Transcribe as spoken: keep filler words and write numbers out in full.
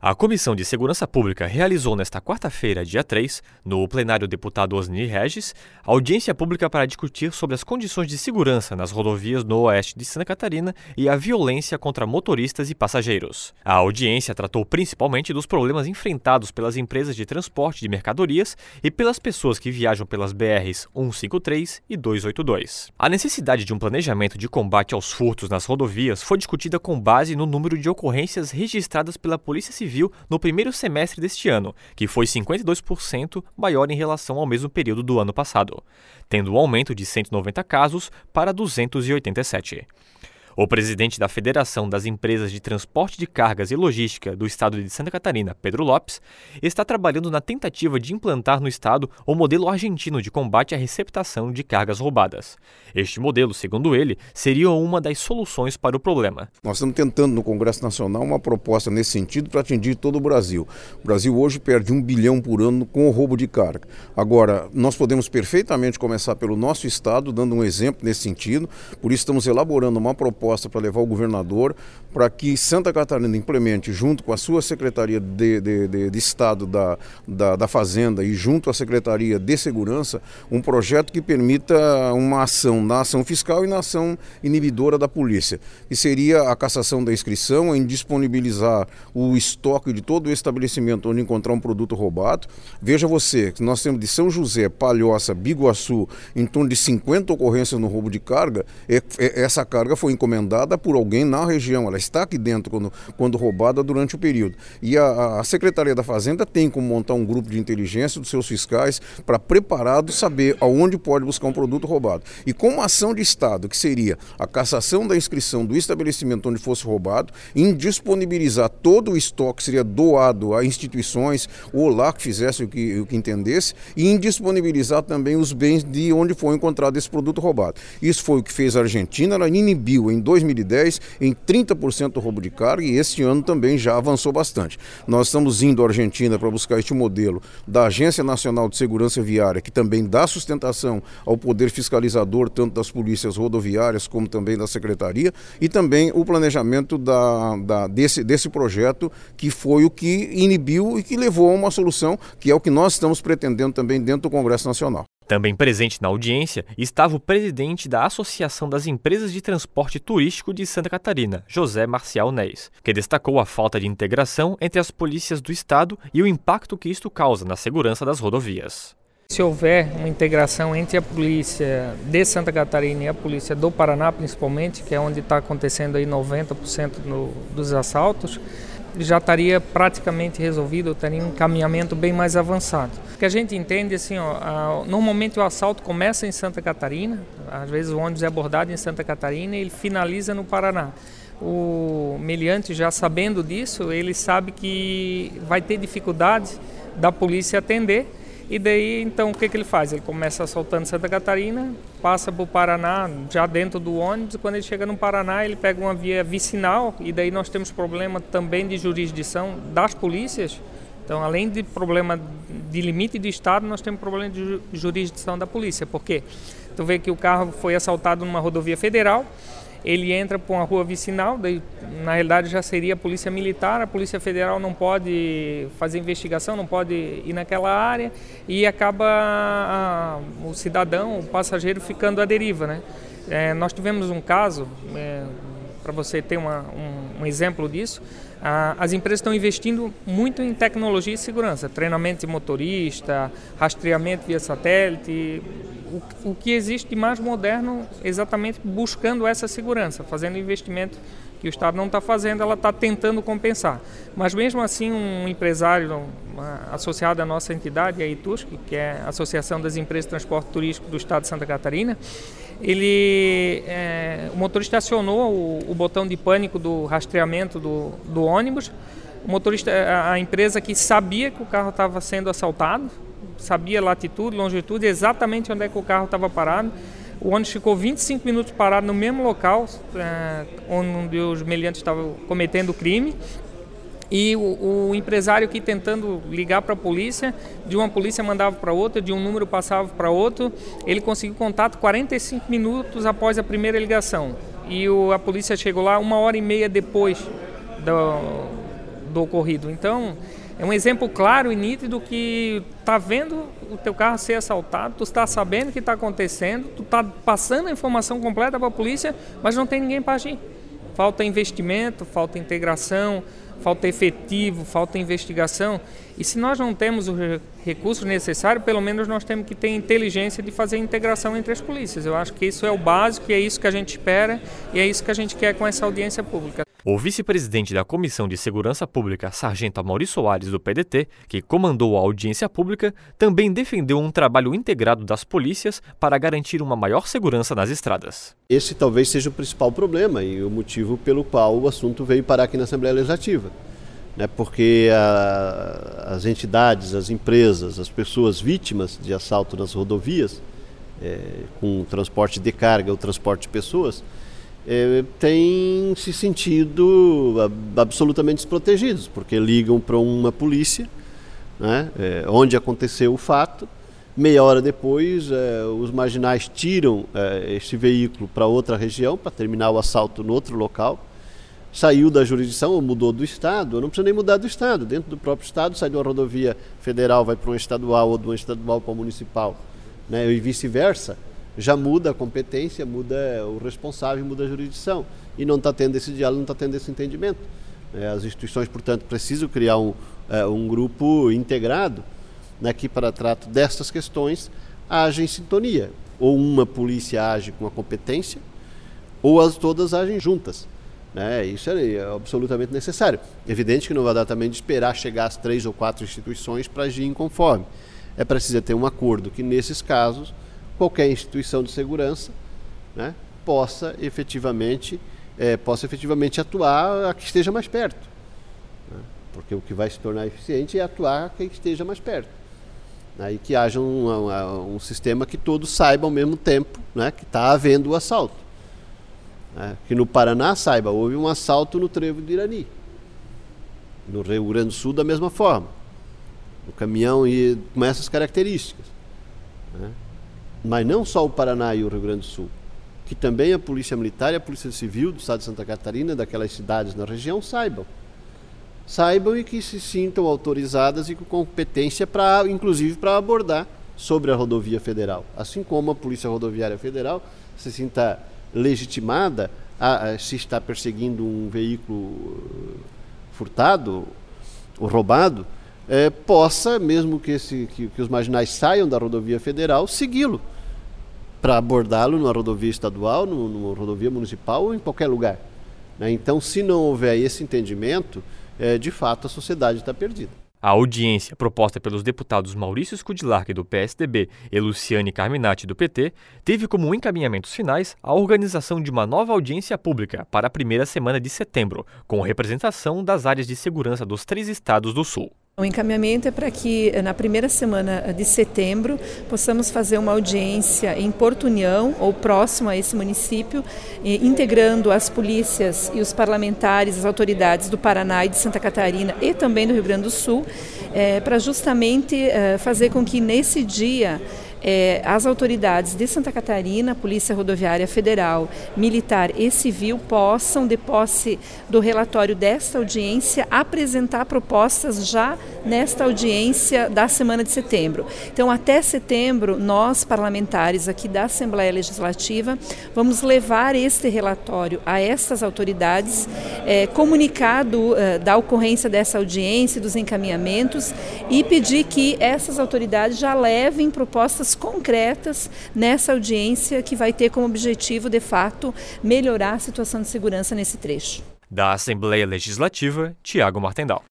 A Comissão de Segurança Pública realizou nesta quarta-feira, dia três, no plenário deputado Osni Regis, audiência pública para discutir sobre as condições de segurança nas rodovias no oeste de Santa Catarina e a violência contra motoristas e passageiros. A audiência tratou principalmente dos problemas enfrentados pelas empresas de transporte de mercadorias e pelas pessoas que viajam pelas B Rs cento e cinquenta e três e duzentos e oitenta e dois. A necessidade de um planejamento de combate aos furtos nas rodovias foi discutida com base no número de ocorrências registradas pela Polícia Civil no primeiro semestre deste ano, que foi cinquenta e dois por cento maior em relação ao mesmo período do ano passado, tendo um aumento de cento e noventa casos para duzentos e oitenta e sete. O presidente da Federação das Empresas de Transporte de Cargas e Logística do Estado de Santa Catarina, Pedro Lopes, está trabalhando na tentativa de implantar no estado o modelo argentino de combate à receptação de cargas roubadas. Este modelo, segundo ele, seria uma das soluções para o problema. Nós estamos tentando no Congresso Nacional uma proposta nesse sentido para atingir todo o Brasil. O Brasil hoje perde um bilhão por ano com o roubo de carga. Agora, nós podemos perfeitamente começar pelo nosso estado, dando um exemplo nesse sentido, por isso estamos elaborando uma proposta para levar o governador para que Santa Catarina implemente, junto com a sua Secretaria de, de, de, de Estado da, da, da Fazenda e junto à Secretaria de Segurança, um projeto que permita uma ação na ação fiscal e na ação inibidora da polícia, que seria a cassação da inscrição, em disponibilizar o estoque de todo o estabelecimento onde encontrar um produto roubado. Veja você, que nós temos de São José, Palhoça, Biguaçu, em torno de cinquenta ocorrências no roubo de carga. É, é, essa carga foi encomendada encomendada por alguém na região, ela está aqui dentro quando, quando roubada durante o período. E a, a Secretaria da Fazenda tem como montar um grupo de inteligência dos seus fiscais para preparados saber aonde pode buscar um produto roubado. E com uma ação de Estado, que seria a cassação da inscrição do estabelecimento onde fosse roubado, indisponibilizar todo o estoque que seria doado a instituições ou lá que fizesse o que, o que entendesse, e indisponibilizar também os bens de onde foi encontrado esse produto roubado. Isso foi o que fez a Argentina, ela inibiu em dois mil e dez em trinta por cento do roubo de carga e este ano também já avançou bastante. Nós estamos indo à Argentina para buscar este modelo da Agência Nacional de Segurança Viária, que também dá sustentação ao poder fiscalizador, tanto das polícias rodoviárias como também da Secretaria, e também o planejamento da, da, desse, desse projeto, que foi o que inibiu e que levou a uma solução, que é o que nós estamos pretendendo também dentro do Congresso Nacional. Também presente na audiência estava o presidente da Associação das Empresas de Transporte Turístico de Santa Catarina, José Marcial Neis, que destacou a falta de integração entre as polícias do estado e o impacto que isto causa na segurança das rodovias. Se houver uma integração entre a polícia de Santa Catarina e a polícia do Paraná, principalmente, que é onde está acontecendo aí noventa por cento no, dos assaltos, já estaria praticamente resolvido, estaria um encaminhamento bem mais avançado. O que a gente entende, assim, ó, a, normalmente o assalto começa em Santa Catarina, às vezes o ônibus é abordado em Santa Catarina e ele finaliza no Paraná. O meliante, já sabendo disso, ele sabe que vai ter dificuldade da polícia atender. E daí, então, o que, que ele faz? Ele começa assaltando Santa Catarina, passa para o Paraná, já dentro do ônibus, e quando ele chega no Paraná, ele pega uma via vicinal, e daí nós temos problema também de jurisdição das polícias. Então, além de problema de limite de estado, nós temos problema de jurisdição da polícia. Por quê? Tu vê que o carro foi assaltado numa rodovia federal, ele entra por uma rua vicinal, daí, na realidade já seria a polícia militar, a polícia federal não pode fazer investigação, não pode ir naquela área e acaba a, o cidadão, o passageiro ficando à deriva, né? É, nós tivemos um caso, é, para você ter uma, um, um exemplo disso, a, as empresas estão investindo muito em tecnologia e segurança, treinamento de motorista, rastreamento via satélite, o, o que existe de mais moderno exatamente buscando essa segurança, fazendo investimento que o Estado não está fazendo, ela está tentando compensar. Mas mesmo assim, um empresário uma, associado à nossa entidade, a ITUSC, que é a Associação das Empresas de Transporte Turístico do Estado de Santa Catarina, ele, é, o motorista acionou o, o botão de pânico do rastreamento do, do ônibus. O motorista, a, a empresa que sabia que o carro estava sendo assaltado, sabia latitude, longitude, exatamente onde é que o carro estava parado. O ônibus ficou vinte e cinco minutos parado no mesmo local é, onde os meliantes estavam cometendo o crime. E o, o empresário aqui tentando ligar para a polícia, de uma polícia mandava para outra, de um número passava para outro. Ele conseguiu contato quarenta e cinco minutos após a primeira ligação. E o, a polícia chegou lá uma hora e meia depois do, do ocorrido. Então, é um exemplo claro e nítido que está vendo o teu carro ser assaltado, tu está sabendo o que está acontecendo, tu está passando a informação completa para a polícia, mas não tem ninguém para agir. Falta investimento, falta integração, falta efetivo, falta investigação. E se nós não temos os recursos necessários, pelo menos nós temos que ter inteligência de fazer a integração entre as polícias. Eu acho que isso é o básico, e é isso que a gente espera e é isso que a gente quer com essa audiência pública. O vice-presidente da Comissão de Segurança Pública, sargento Amaury Soares, do P D T, que comandou a audiência pública, também defendeu um trabalho integrado das polícias para garantir uma maior segurança nas estradas. Esse talvez seja o principal problema e o motivo pelo qual o assunto veio parar aqui na Assembleia Legislativa. Né, porque a, as entidades, as empresas, as pessoas vítimas de assalto nas rodovias, é, com transporte de carga ou transporte de pessoas, é, têm se sentido absolutamente desprotegidos, porque ligam para uma polícia, né, é, onde aconteceu o fato, meia hora depois é, os marginais tiram é, esse veículo para outra região, para terminar o assalto no outro local. Saiu da jurisdição ou mudou do estado, não precisa nem mudar do estado, dentro do próprio estado, sai de uma rodovia federal, vai para um estadual ou de um estadual para um municipal, né, e vice-versa, já muda a competência, muda o responsável, muda a jurisdição, e não está tendo esse diálogo, não está tendo esse entendimento. As instituições, portanto, precisam criar um, um grupo integrado, né, que para trato destas questões haja em sintonia, ou uma polícia age com a competência, ou as todas agem juntas. Né, isso é absolutamente necessário. Evidente que não vai dar também de esperar chegar às três ou quatro instituições para agir em conforme. É preciso ter um acordo que, nesses casos, qualquer instituição de segurança, né, possa, efetivamente, é, possa efetivamente atuar a que esteja mais perto. Né, porque o que vai se tornar eficiente é atuar a quem esteja mais perto. Né, e que haja um, um, um sistema que todos saibam ao mesmo tempo, né, que está havendo o assalto. É, que no Paraná, saiba, houve um assalto no trevo de Irani. No Rio Grande do Sul, da mesma forma. O caminhão e com essas características. Né? Mas não só o Paraná e o Rio Grande do Sul, que também a Polícia Militar e a Polícia Civil do Estado de Santa Catarina, daquelas cidades na região, saibam. Saibam e que se sintam autorizadas e com competência, pra, inclusive para abordar sobre a rodovia federal. Assim como a Polícia Rodoviária Federal se sinta legitimada a, a se estar perseguindo um veículo furtado ou roubado, é, possa, mesmo que, esse, que, que os marginais saiam da rodovia federal, segui-lo para abordá-lo numa rodovia estadual, numa, numa rodovia municipal ou em qualquer lugar. Né? Então, se não houver esse entendimento, é, de fato a sociedade está perdida. A audiência, proposta pelos deputados Maurício Scudlarque, do P S D B, e Luciane Carminati, do P T, teve como encaminhamentos finais a organização de uma nova audiência pública para a primeira semana de setembro, com representação das áreas de segurança dos três estados do Sul. O encaminhamento é para que na primeira semana de setembro possamos fazer uma audiência em Porto União, ou próximo a esse município, integrando as polícias e os parlamentares, as autoridades do Paraná e de Santa Catarina e também do Rio Grande do Sul, é, para justamente é, fazer com que nesse dia É, as autoridades de Santa Catarina, Polícia Rodoviária Federal, Militar e Civil possam, de posse do relatório desta audiência, apresentar propostas já nesta audiência da semana de setembro. Então, até setembro, nós, parlamentares aqui da Assembleia Legislativa, vamos levar este relatório a estas autoridades, é, comunicado é, da ocorrência dessa audiência, dos encaminhamentos, e pedir que essas autoridades já levem propostas concretas nessa audiência que vai ter como objetivo, de fato, melhorar a situação de segurança nesse trecho. Da Assembleia Legislativa, Tiago Martendal.